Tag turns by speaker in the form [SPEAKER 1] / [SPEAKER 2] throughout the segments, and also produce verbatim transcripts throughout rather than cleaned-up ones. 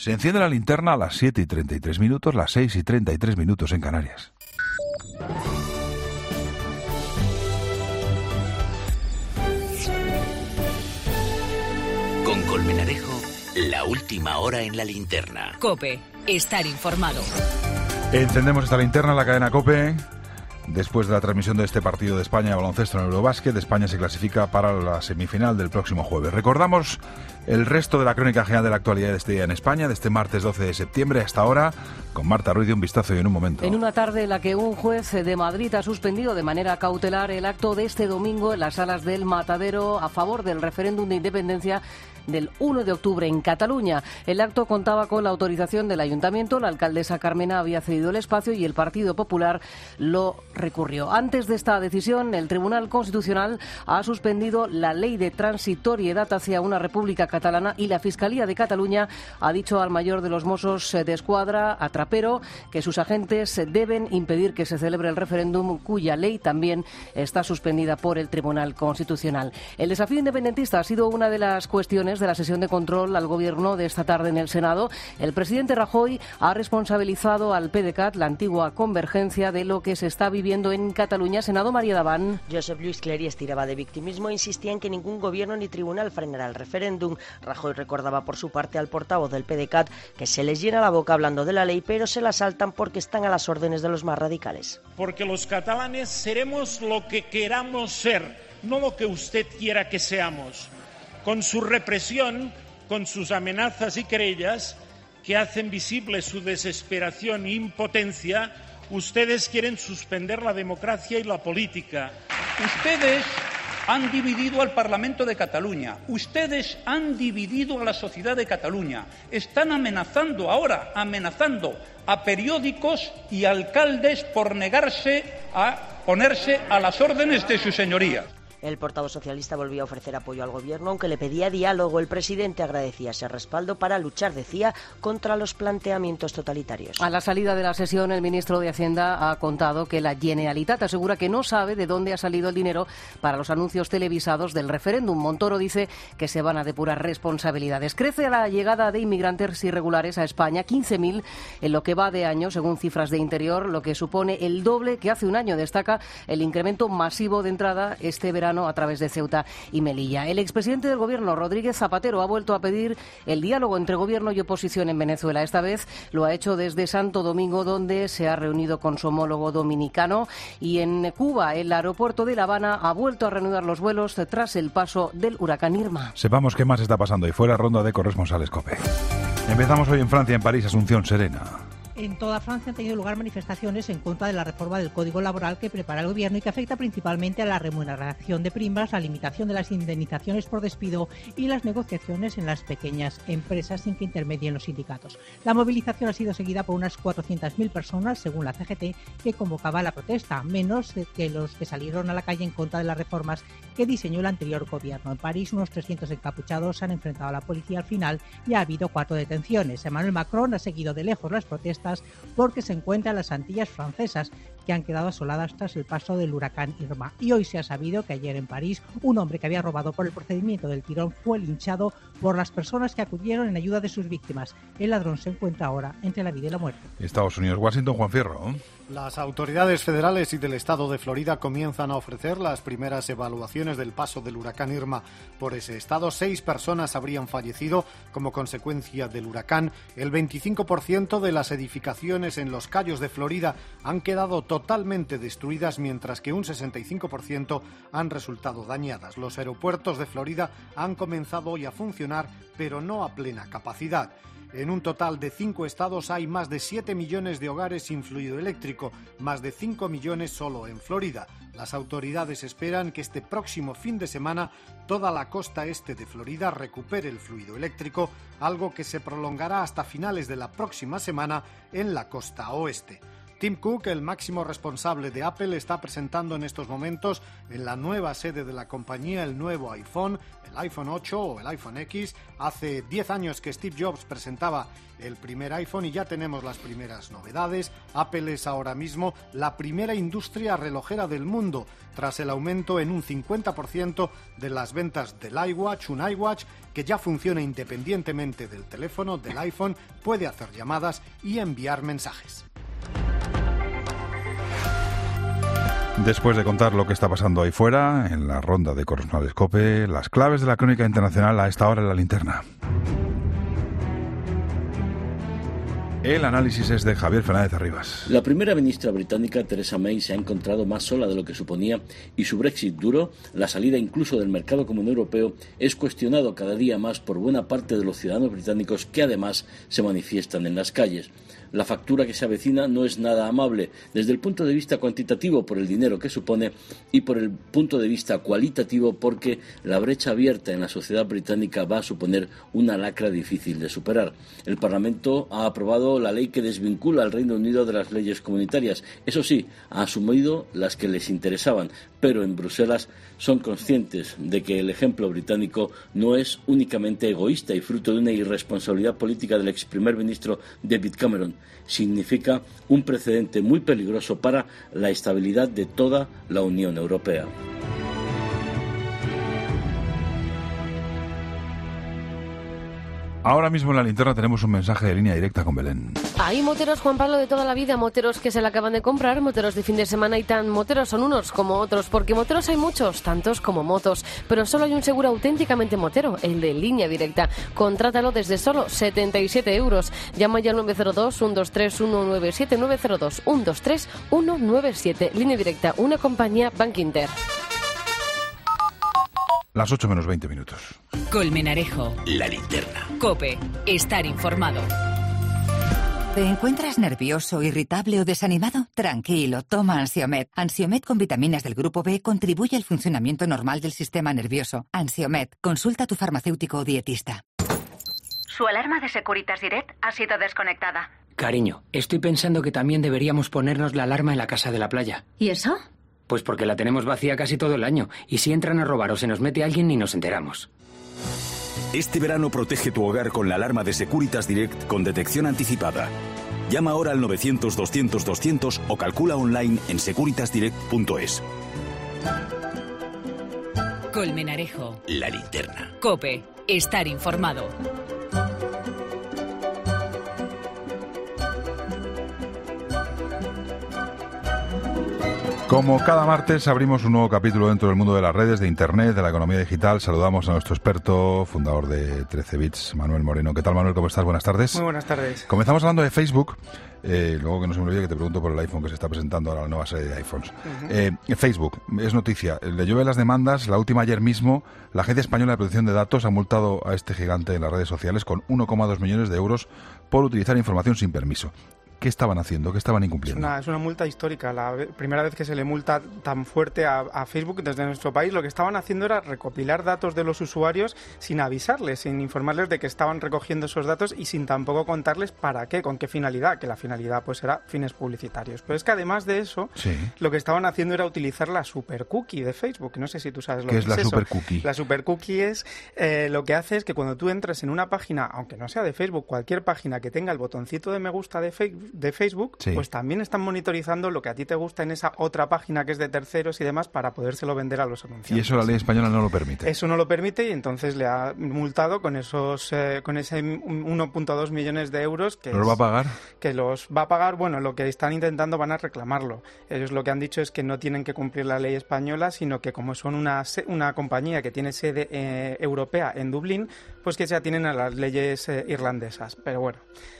[SPEAKER 1] Se enciende la linterna a las siete y treinta y tres minutos, las seis y treinta y tres minutos en Canarias.
[SPEAKER 2] Con Colmenarejo, la última hora en la linterna.
[SPEAKER 3] COPE, estar informado.
[SPEAKER 1] Encendemos esta linterna, la cadena COPE. Después de la transmisión de este partido de España de baloncesto en Eurobásquet, España se clasifica para la semifinal del próximo jueves. Recordamos el resto de la crónica general de la actualidad de este día en España, de este martes doce de septiembre hasta ahora, con Marta Ruiz de Un Vistazo y en un momento.
[SPEAKER 4] En una tarde en la que un juez de Madrid ha suspendido de manera cautelar el acto de este domingo en las salas del Matadero a favor del referéndum de independencia del uno de octubre en Cataluña. El acto contaba con la autorización del Ayuntamiento, la alcaldesa Carmena había cedido el espacio y el Partido Popular lo recurrió. Antes de esta decisión, el Tribunal Constitucional ha suspendido la ley de transitoriedad hacia una república catalana y la Fiscalía de Cataluña ha dicho al mayor de los Mossos de Escuadra, a Trapero, que sus agentes deben impedir que se celebre el referéndum, cuya ley también está suspendida por el Tribunal Constitucional. El desafío independentista ha sido una de las cuestiones de la sesión de control al Gobierno de esta tarde en el Senado. El presidente Rajoy ha responsabilizado al PDeCAT, la antigua Convergencia, de lo que se está viviendo en Cataluña. Senado, María Daván.
[SPEAKER 5] Josep Lluís Cleries tiraba de victimismo e insistía en que ningún gobierno ni tribunal frenará el referéndum. Rajoy recordaba por su parte al portavoz del PDeCAT que se les llena la boca hablando de la ley, pero se la saltan porque están a las órdenes de los más radicales.
[SPEAKER 6] Porque los catalanes seremos lo que queramos ser, no lo que usted quiera que seamos. Con su represión, con sus amenazas y querellas que hacen visible su desesperación e impotencia, ustedes quieren suspender la democracia y la política.
[SPEAKER 7] Ustedes han dividido al Parlamento de Cataluña, ustedes han dividido a la sociedad de Cataluña, están amenazando ahora, amenazando a periódicos y alcaldes por negarse a ponerse a las órdenes de su señoría.
[SPEAKER 5] El portavoz socialista volvió a ofrecer apoyo al Gobierno, aunque le pedía diálogo. El presidente agradecía ese respaldo para luchar, decía, contra los planteamientos totalitarios.
[SPEAKER 4] A la salida de la sesión, el ministro de Hacienda ha contado que la Generalitat asegura que no sabe de dónde ha salido el dinero para los anuncios televisados del referéndum. Montoro dice que se van a depurar responsabilidades. Crece la llegada de inmigrantes irregulares a España, quince mil en lo que va de año, según cifras de Interior, lo que supone el doble que hace un año. Destaca el incremento masivo de entrada este verano a través de Ceuta y Melilla. El expresidente del Gobierno, Rodríguez Zapatero, ha vuelto a pedir el diálogo entre Gobierno y oposición en Venezuela. Esta vez lo ha hecho desde Santo Domingo, donde se ha reunido con su homólogo dominicano. Y en Cuba, el aeropuerto de La Habana ha vuelto a reanudar los vuelos tras el paso del huracán Irma.
[SPEAKER 1] Sepamos qué más está pasando y fuera ronda de corresponsales COPE. Empezamos hoy en Francia, en París, Asunción Serena.
[SPEAKER 8] En toda Francia han tenido lugar manifestaciones en contra de la reforma del Código Laboral que prepara el Gobierno y que afecta principalmente a la remuneración de primas, la limitación de las indemnizaciones por despido y las negociaciones en las pequeñas empresas sin que intermedien los sindicatos. La movilización ha sido seguida por unas cuatrocientas mil personas, según la C G T, que convocaba la protesta, menos que los que salieron a la calle en contra de las reformas que diseñó el anterior Gobierno. En París, unos trescientos encapuchados se han enfrentado a la policía al final y ha habido cuatro detenciones. Emmanuel Macron ha seguido de lejos las protestas porque se encuentra en las Antillas francesas, que han quedado asoladas tras el paso del huracán Irma. Y hoy se ha sabido que ayer en París un hombre que había robado por el procedimiento del tirón fue linchado por las personas que acudieron en ayuda de sus víctimas. El ladrón se encuentra ahora entre la vida y la muerte.
[SPEAKER 1] Estados Unidos, Washington, Juan Fierro.
[SPEAKER 9] Las autoridades federales y del estado de Florida comienzan a ofrecer las primeras evaluaciones del paso del huracán Irma por ese estado. Seis personas habrían fallecido como consecuencia del huracán. El veinticinco por ciento de las edificaciones en los Cayos de Florida han quedado totalmente destruidas, mientras que un sesenta y cinco por ciento han resultado dañadas. Los aeropuertos de Florida han comenzado hoy a funcionar, pero no a plena capacidad. En un total de cinco estados hay más de siete millones de hogares sin fluido eléctrico, más de cinco millones solo en Florida. Las autoridades esperan que este próximo fin de semana toda la costa este de Florida recupere el fluido eléctrico, algo que se prolongará hasta finales de la próxima semana en la costa oeste. Tim Cook, el máximo responsable de Apple, está presentando en estos momentos en la nueva sede de la compañía el nuevo iPhone, el iPhone ocho o el iPhone X. Hace diez años que Steve Jobs presentaba el primer iPhone y ya tenemos las primeras novedades. Apple es ahora mismo la primera industria relojera del mundo, tras el aumento en un cincuenta por ciento de las ventas del iWatch, un iWatch que ya funciona independientemente del teléfono, del iPhone, puede hacer llamadas y enviar mensajes.
[SPEAKER 1] Después de contar lo que está pasando ahí fuera, en la ronda de corresponsales COPE, las claves de la crónica internacional a esta hora en la linterna. El análisis es de Javier Fernández Arribas.
[SPEAKER 10] La primera ministra británica, Theresa May, se ha encontrado más sola de lo que suponía y su Brexit duro, la salida incluso del mercado común europeo, es cuestionado cada día más por buena parte de los ciudadanos británicos que además se manifiestan en las calles. La factura que se avecina no es nada amable desde el punto de vista cuantitativo por el dinero que supone y por el punto de vista cualitativo porque la brecha abierta en la sociedad británica va a suponer una lacra difícil de superar. El Parlamento ha aprobado la ley que desvincula al Reino Unido de las leyes comunitarias. Eso sí, ha asumido las que les interesaban, pero en Bruselas son conscientes de que el ejemplo británico no es únicamente egoísta y fruto de una irresponsabilidad política del ex primer ministro David Cameron. Significa un precedente muy peligroso para la estabilidad de toda la Unión Europea.
[SPEAKER 1] Ahora mismo en la linterna tenemos un mensaje de línea directa con Belén.
[SPEAKER 11] Hay moteros, Juan Pablo, de toda la vida, moteros que se la acaban de comprar, moteros de fin de semana y tan moteros son unos como otros, porque moteros hay muchos, tantos como motos, pero solo hay un seguro auténticamente motero, el de Línea Directa. Contrátalo desde solo setenta y siete euros. Llama ya al nueve cero dos, uno dos tres, uno nueve siete, nueve cero dos, uno dos tres, uno nueve siete. Línea Directa, una compañía Bank Inter.
[SPEAKER 1] Las ocho menos veinte minutos.
[SPEAKER 3] Colmenarejo.
[SPEAKER 2] La linterna.
[SPEAKER 3] COPE. Estar informado.
[SPEAKER 12] ¿Te encuentras nervioso, irritable o desanimado? Tranquilo, toma Ansiomed. Ansiomed con vitaminas del grupo B contribuye al funcionamiento normal del sistema nervioso. Ansiomed, consulta a tu farmacéutico o dietista.
[SPEAKER 13] Su alarma de Securitas Direct ha sido desconectada.
[SPEAKER 14] Cariño, estoy pensando que también deberíamos ponernos la alarma en la casa de la playa.
[SPEAKER 13] ¿Y eso?
[SPEAKER 14] Pues porque la tenemos vacía casi todo el año. Y si entran a robar o se nos mete alguien ni nos enteramos.
[SPEAKER 15] Este verano protege tu hogar con la alarma de Securitas Direct con detección anticipada. Llama ahora al novecientos, doscientos, doscientos o calcula online en securitas direct punto es.
[SPEAKER 3] Colmenarejo.
[SPEAKER 2] La linterna.
[SPEAKER 3] COPE. Estar informado.
[SPEAKER 1] Como cada martes abrimos un nuevo capítulo dentro del mundo de las redes, de Internet, de la economía digital. Saludamos a nuestro experto, fundador de trece bits, Manuel Moreno. ¿Qué tal, Manuel? ¿Cómo estás? Buenas tardes.
[SPEAKER 16] Muy buenas tardes.
[SPEAKER 1] Comenzamos hablando de Facebook. Eh, luego que no se me olvide que te pregunto por el iPhone que se está presentando ahora, la nueva serie de iPhones. Uh-huh. eh, Facebook, es noticia. Le llueve las demandas. La última ayer mismo, la Agencia Española de Protección de Datos ha multado a este gigante en las redes sociales con uno coma dos millones de euros por utilizar información sin permiso. ¿Qué estaban haciendo? ¿Qué estaban incumpliendo?
[SPEAKER 16] Es una, es una multa histórica. La primera vez que se le multa tan fuerte a, a Facebook desde nuestro país, lo que estaban haciendo era recopilar datos de los usuarios sin avisarles, sin informarles de que estaban recogiendo esos datos y sin tampoco contarles para qué, con qué finalidad, que la finalidad pues era fines publicitarios. Pero es que además de eso, sí. lo que estaban haciendo era utilizar la super cookie de Facebook. No sé si tú sabes lo que es,
[SPEAKER 1] es la
[SPEAKER 16] eso.
[SPEAKER 1] super cookie.
[SPEAKER 16] La super cookie es eh, lo que hace es que cuando tú entras en una página, aunque no sea de Facebook, cualquier página que tenga el botoncito de me gusta de Facebook, de Facebook, sí. pues también están monitorizando lo que a ti te gusta en esa otra página que es de terceros y demás para podérselo vender a los anunciantes.
[SPEAKER 1] Y eso la ley española no lo permite.
[SPEAKER 16] Eso no lo permite y entonces le ha multado con esos eh, con ese uno coma dos millones de euros que
[SPEAKER 1] ¿Los
[SPEAKER 16] es,
[SPEAKER 1] va a pagar?
[SPEAKER 16] Que los va a pagar, bueno, lo que están intentando van a reclamarlo. Ellos lo que han dicho es que no tienen que cumplir la ley española, sino que como son una, una compañía que tiene sede eh, europea en Dublín, pues que se atienen a las leyes eh, irlandesas. Pero bueno,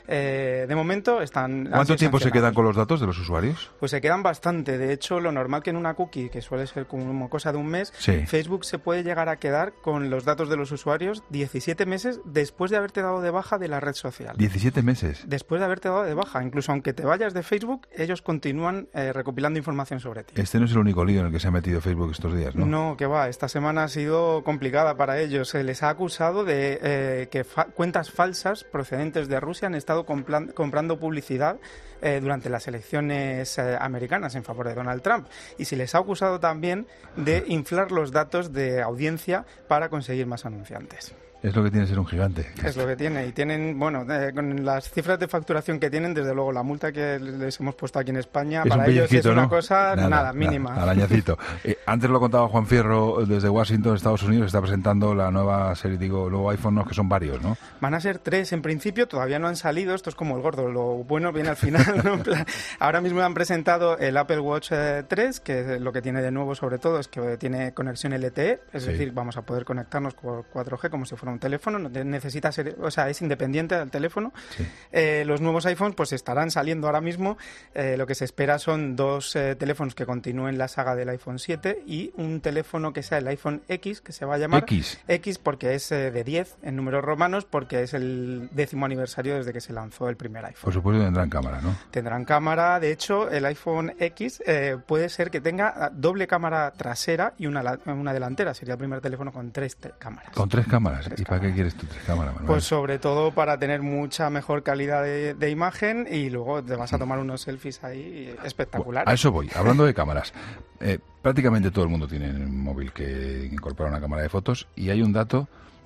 [SPEAKER 16] eh, de momento están...
[SPEAKER 1] ¿Cuánto tiempo se quedan con los datos de los usuarios?
[SPEAKER 16] Pues se quedan bastante. De hecho, lo normal que en una cookie, que suele ser como cosa de un mes,
[SPEAKER 1] sí.
[SPEAKER 16] Facebook se puede llegar a quedar con los datos de los usuarios diecisiete meses después de haberte dado de baja de la red social.
[SPEAKER 1] ¿diecisiete meses?
[SPEAKER 16] Después de haberte dado de baja. Incluso aunque te vayas de Facebook, ellos continúan eh, recopilando información sobre ti.
[SPEAKER 1] Este no es el único lío en el que se ha metido Facebook estos días, ¿no?
[SPEAKER 16] No, que va. Esta semana ha sido complicada para ellos. Se les ha acusado de eh, que fa- cuentas falsas procedentes de Rusia han estado compla- comprando publicidad publicidad eh, durante las elecciones eh, americanas en favor de Donald Trump. Y se les ha acusado también de inflar los datos de audiencia para conseguir más anunciantes.
[SPEAKER 1] Es lo que tiene ser un gigante.
[SPEAKER 16] Es lo que tiene. Y tienen, bueno, eh, con las cifras de facturación que tienen, desde luego la multa que les hemos puesto aquí en España,
[SPEAKER 1] es
[SPEAKER 16] para
[SPEAKER 1] un
[SPEAKER 16] ellos es una
[SPEAKER 1] ¿no?
[SPEAKER 16] cosa, nada,
[SPEAKER 1] nada
[SPEAKER 16] mínima.
[SPEAKER 1] Nada, arañacito. eh, antes lo contaba Juan Fierro desde Washington, Estados Unidos, está presentando la nueva serie, digo, el nuevo iPhone, ¿no? Que son varios, ¿no?
[SPEAKER 16] Van a ser tres en principio, todavía no han salido, esto es como el gordo, lo bueno viene al final, ¿no? Ahora mismo han presentado el Apple Watch eh, tres, que lo que tiene de nuevo sobre todo es que tiene conexión L T E, es sí. decir, vamos a poder conectarnos con cuatro G como si fuera un teléfono, no necesita ser, o sea, es independiente del teléfono. Sí. Eh, los nuevos iPhones pues estarán saliendo ahora mismo. Eh, lo que se espera son dos eh, teléfonos que continúen la saga del iPhone siete y un teléfono que sea el iPhone X, que se va a llamar
[SPEAKER 1] X,
[SPEAKER 16] X porque es eh, de diez en números romanos, porque es el décimo aniversario desde que se lanzó el primer iPhone.
[SPEAKER 1] Por supuesto tendrán cámara, ¿no?
[SPEAKER 16] Tendrán cámara. De hecho, el iPhone X eh, puede ser que tenga doble cámara trasera y una, una delantera. Sería el primer teléfono con tres te- cámaras.
[SPEAKER 1] ¿Con tres cámaras?
[SPEAKER 16] Tres
[SPEAKER 1] ¿Y
[SPEAKER 16] cámaras.
[SPEAKER 1] para qué quieres tú tres cámaras, Manuel?
[SPEAKER 16] Pues sobre todo para tener mucha mejor calidad de, de imagen y luego te vas a tomar unos selfies ahí espectaculares.
[SPEAKER 1] A eso voy. Hablando de cámaras, eh, prácticamente todo el mundo tiene un móvil que incorpora una cámara de fotos y hay un dato...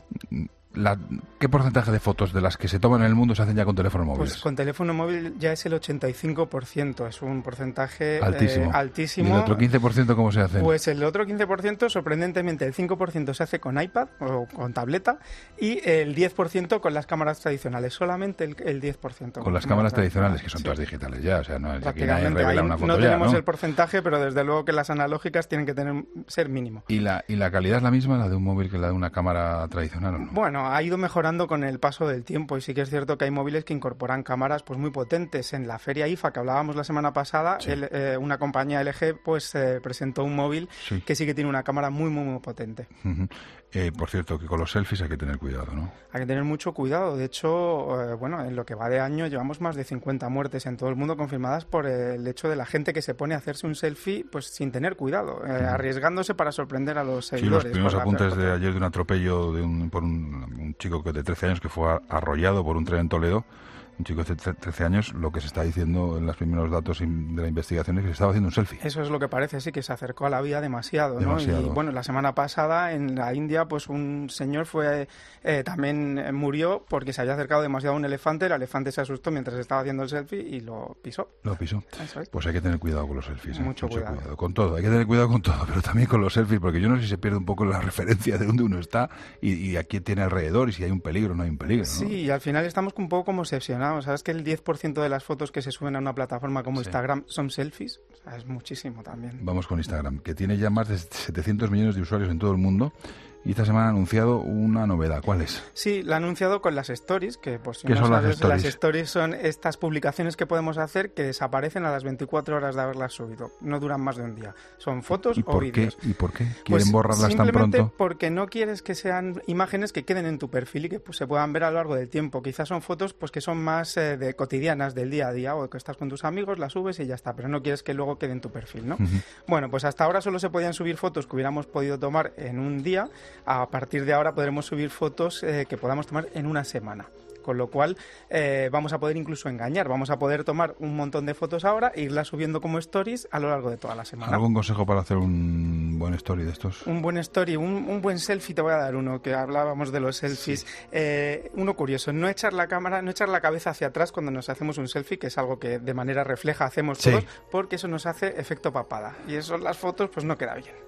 [SPEAKER 1] La, ¿Qué porcentaje de fotos de las que se toman en el mundo se hacen ya con teléfono móvil?
[SPEAKER 16] Pues con teléfono móvil ya es el ochenta y cinco por ciento, es un porcentaje
[SPEAKER 1] altísimo.
[SPEAKER 16] Eh, altísimo.
[SPEAKER 1] ¿Y el otro quince por ciento cómo se hace?
[SPEAKER 16] Pues el otro quince por ciento, sorprendentemente, el cinco por ciento se hace con iPad o con tableta y el diez por ciento con las cámaras tradicionales, solamente el, el diez por ciento.
[SPEAKER 1] Con, con las cámaras tradicionales, que son sí. todas digitales ya, o sea, no es aquí nadie revela una foto
[SPEAKER 16] no tenemos
[SPEAKER 1] ya, ¿no?
[SPEAKER 16] el porcentaje, pero desde luego que las analógicas tienen que tener ser mínimo.
[SPEAKER 1] ¿Y la, ¿Y la calidad es la misma, la de un móvil, que la de una cámara tradicional o no?
[SPEAKER 16] Bueno, ha ido mejorando con el paso del tiempo y sí que es cierto que hay móviles que incorporan cámaras pues muy potentes. En la feria I F A que hablábamos la semana pasada, sí. el, eh, una compañía L G pues eh, presentó un móvil sí. que sí que tiene una cámara muy muy muy potente.
[SPEAKER 1] Uh-huh. Eh, por cierto, que con los selfies hay que tener cuidado, ¿no?
[SPEAKER 16] Hay que tener mucho cuidado. De hecho, eh, bueno, en lo que va de año llevamos más de cincuenta muertes en todo el mundo confirmadas por el hecho de la gente que se pone a hacerse un selfie pues sin tener cuidado, eh, uh-huh. arriesgándose para sorprender a los seguidores.
[SPEAKER 1] Sí, los primeros apuntes de ayer de un atropello de un, por un, un chico que de trece años que fue arrollado por un tren en Toledo, un chico de trece años, lo que se está de los primeros datos de la investigación es que se estaba haciendo un selfie.
[SPEAKER 16] Eso es lo que parece, sí, que se acercó a la vía demasiado,
[SPEAKER 1] demasiado.
[SPEAKER 16] ¿no? Y bueno, la semana pasada en la India, pues un señor fue eh, también eh, murió porque se había acercado demasiado a un elefante, el elefante se asustó mientras estaba haciendo el selfie y lo pisó.
[SPEAKER 1] Lo pisó.
[SPEAKER 16] Eso es.
[SPEAKER 1] Pues hay que tener cuidado con los selfies. ¿eh?
[SPEAKER 16] Mucho, Mucho cuidado.
[SPEAKER 1] cuidado. Con todo, hay que tener cuidado con todo, pero también con los selfies, porque yo no sé si se pierde un poco la referencia de dónde uno está y, y a quién tiene alrededor y si hay un peligro o no hay un peligro, ¿no?
[SPEAKER 16] Sí, y al final estamos un poco como obsesionados. ¿Sabes que el diez por ciento de las fotos que se suben a una plataforma como sí. Instagram son selfies? O sea, es muchísimo también.
[SPEAKER 1] Vamos con Instagram, que tiene ya más de setecientos millones de usuarios en todo el mundo. Y esta semana ha anunciado una novedad. ¿Cuál es?
[SPEAKER 16] Sí, la ha anunciado con las stories, que pues si
[SPEAKER 1] ¿Qué
[SPEAKER 16] no
[SPEAKER 1] son
[SPEAKER 16] sabes,
[SPEAKER 1] las stories?
[SPEAKER 16] Las stories son estas publicaciones que podemos hacer que desaparecen a las veinticuatro horas de haberlas subido. No duran más de un día. Son fotos
[SPEAKER 1] ¿Y
[SPEAKER 16] o vídeos.
[SPEAKER 1] ¿Y por qué? ¿Quieren
[SPEAKER 16] pues
[SPEAKER 1] borrarlas tan pronto?
[SPEAKER 16] Simplemente porque no quieres que sean imágenes que queden en tu perfil y que pues, se puedan ver a lo largo del tiempo. Quizás son fotos pues que son más eh, de cotidianas, del día a día, o que estás con tus amigos, las subes y ya está. Pero no quieres que luego quede en tu perfil, ¿no? Uh-huh. Bueno, pues hasta ahora solo se podían subir fotos que hubiéramos podido tomar en un día. A partir de ahora podremos subir fotos eh, que podamos tomar en una semana. Con lo cual eh, vamos a poder incluso engañar. Vamos a poder tomar un montón de fotos ahora e irlas subiendo como stories a lo largo de toda la semana.
[SPEAKER 1] ¿Algún consejo para hacer un buen story de estos?
[SPEAKER 16] Un buen story, un, un buen selfie, te voy a dar uno, que hablábamos de los selfies. Sí. Eh, uno curioso, no echar la cámara, no echar la cabeza hacia atrás cuando nos hacemos un selfie, que es algo que de manera refleja hacemos
[SPEAKER 1] sí.
[SPEAKER 16] todos, porque eso nos hace efecto papada. Y eso en las fotos pues no queda bien.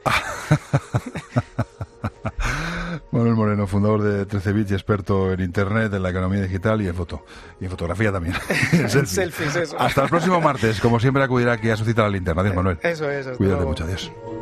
[SPEAKER 1] Manuel Moreno, fundador de trece bits y experto en Internet, en la economía digital y en foto. Y en fotografía también. En selfie.
[SPEAKER 16] Selfies, eso.
[SPEAKER 1] Hasta el próximo martes. Como siempre, acudirá aquí a su cita a la linterna. Adiós, Manuel.
[SPEAKER 16] Eso es.
[SPEAKER 1] Cuídate mucho. Adiós.